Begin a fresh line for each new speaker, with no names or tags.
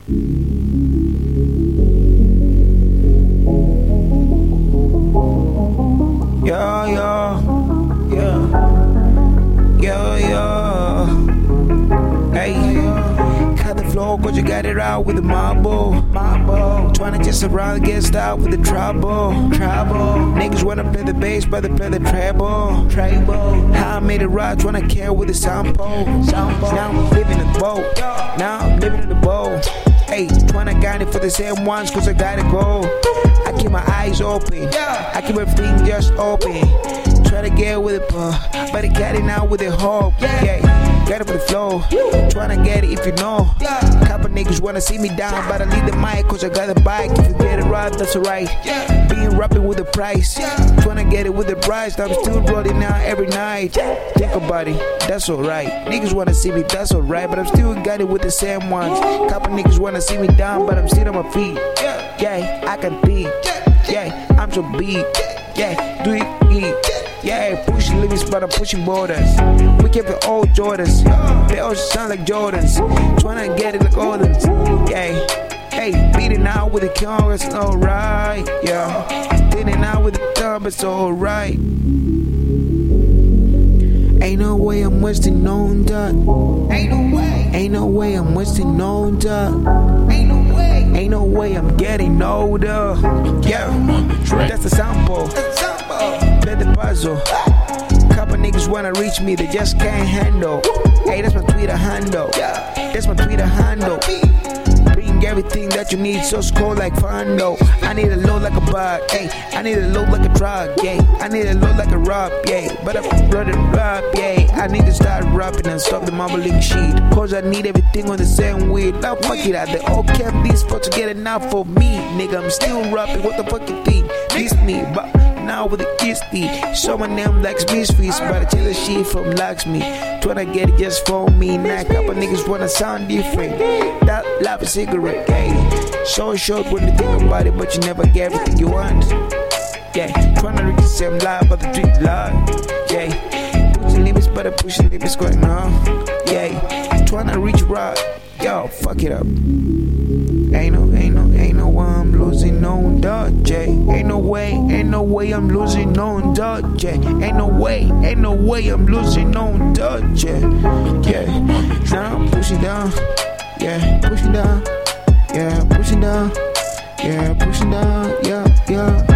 Yeah, yeah, yeah, yeah, yeah. Hey, cut the flow, cause you got it out with the marble. Tryna just around, get style with the trouble. Niggas wanna play the bass, but they play the treble. How I made it right, tryna care with the sample. Now I'm living in the boat. Now I'm living in the boat. Hey, tryna guide it for the same ones, cause I gotta go. I keep my eyes open, I keep everything just open. Try to get with it, but it got it now with the hope. Yeah, got it for the flow. Tryna get it if you know. Couple niggas wanna see me down, but I need the mic, cause I got the bike. If you get it right, that's alright. Being rapping with the price. Tryna get it with the price, I'm still rolling out every night. Think about it, that's alright. Niggas wanna see me, that's alright, but I'm still got it with the same ones. Couple niggas wanna see me down, but I'm still on my feet. Yeah, I can beat. Yeah, I'm so big. Yeah, do it. Yeah, pushing limits, but I'm pushing borders. We kept the old Jordans. They all sound like Jordans. Tryna get it like Ordens. Yeah, hey, beating out with the car, it's alright. Yeah, beating out with the car, it's alright. Ain't no way I'm wasting on that. Ain't no way I'm wasting on that. Ain't no way I'm getting older. Yeah, that's the sample. Play the puzzle. Couple niggas wanna reach me, they just can't handle. Hey, that's my Twitter handle. That's my Twitter handle. Bring everything that you need, so cold like Fondo. I need a load like a bug, hey. I need a load like a drug, yeah. I need a load like a rob, yeah. But I'm brother rap, yeah. I need to start rapping and stop the mumbling shit, cause I need everything on the same weed. Now fuck it out, they all kept this for to get enough for me. Nigga, I'm still rapping, what the fuck you think? This me, but now with the kisty. So my name likes misfits, but I tell the shit from Lakshmi. Tryna get it just for me. Now couple niggas wanna sound different. That life a cigarette, hey. So short when you think about it, but you never get everything you want. Yeah, tryna reach the same life, but the dream life. Yeah, pushing limits, but I push the limits going on. Yeah, tryna reach right. Yo, fuck it up. Ain't no way I'm losing on that, J. Ain't no way I'm losing on that, J. Ain't no way I'm losing on that, J. Yeah, now I'm pushing down, yeah, pushing down, yeah, pushing down, yeah, pushing down, yeah, yeah.